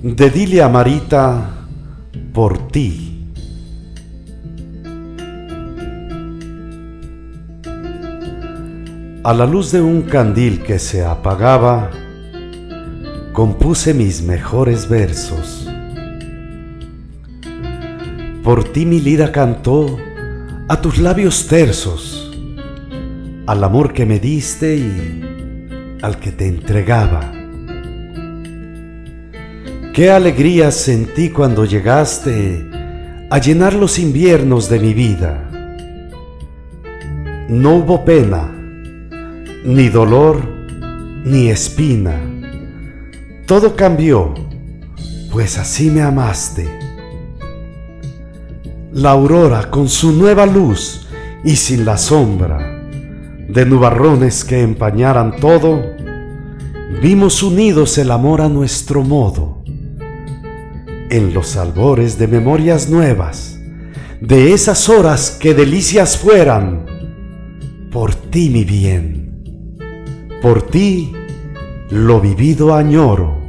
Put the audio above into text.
de Dilia Marita, por ti. A la luz de un candil que se apagaba, compuse mis mejores versos. Por ti mi lira cantó a tus labios tersos, al amor que me diste y al que te entregaba. Qué alegría sentí cuando llegaste a llenar los inviernos de mi vida. No hubo pena, ni dolor, ni espina. Todo cambió, pues así me amaste. La aurora con su nueva luz y sin la sombra de nubarrones que empañaran todo, vimos unidos el amor a nuestro modo. En los albores de memorias nuevas, de esas horas que delicias fueran, por ti mi bien, por ti lo vivido añoro.